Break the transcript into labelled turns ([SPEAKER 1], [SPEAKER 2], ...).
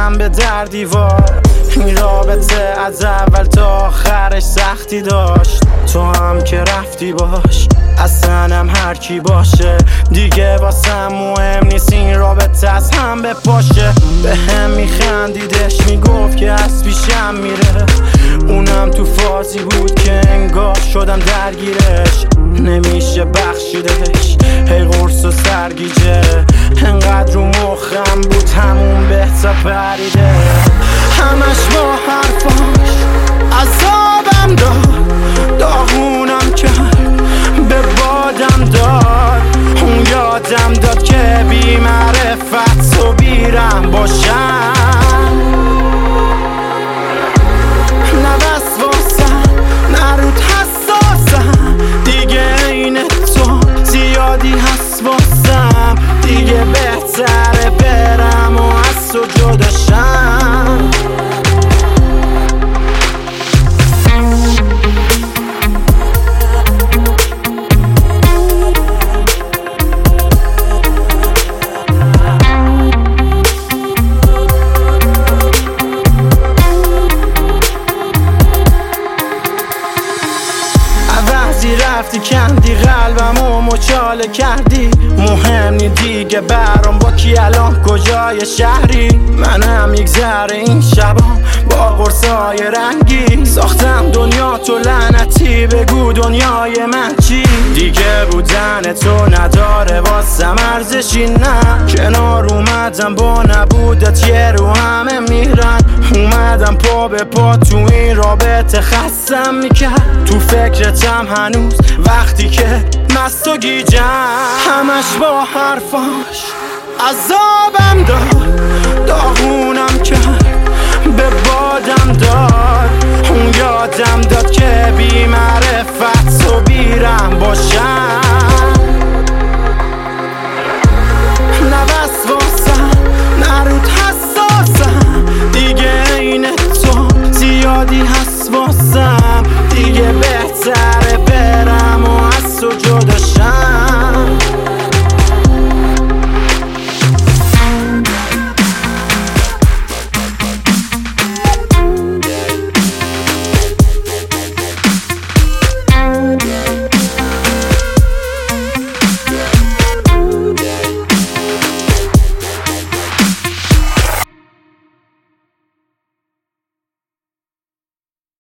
[SPEAKER 1] زدم به در دیوار. این رابطه از اول تا آخرش سختی داشت. تو هم که رفتی باش، اصلا هم هر کی باشه دیگه واسم مهم نیست. این رابطه از هم به پاشه. به هم میخندیدش، میگفت که از پیشم میره. اونم تو فازی بود که انگار شدم درگیرش. نمیشه بخشیدش، هی قرص و سرگیجه. انقدر رو مخم بود همون بهتا پریده. همش با حرفاش عذابم داد، داغونم کرد، به بادم داد. اون یادم داد که بی معرفت و بیرم باشم. نه بس واسم، نه رود حساسم دیگه. این تو زیادی هست واسم دیگه. بهتره برم و از تو جداشم. رفتی کندی قلبم و مچاله کردی. مهم نی دیگه برام با کی الان کجای شهری. منم یک ذره این شبا با قرصای رنگی ساختم دنیا تو لعنتی. بگو دنیای من چی؟ دیگه بودن تو نداره واسم ارزشی. نه کنار اومدم با نبودت یه رو همه میرن. اومدم پا به پا تو این رابطه خستم میکرد. تو فکرتم هنوز وقتی که مست و گیجم. همش با حرفاش عذابم داد، داغونم کرد، به بادم داد. اون یادم داد که بی معرفت و بیرم باشم.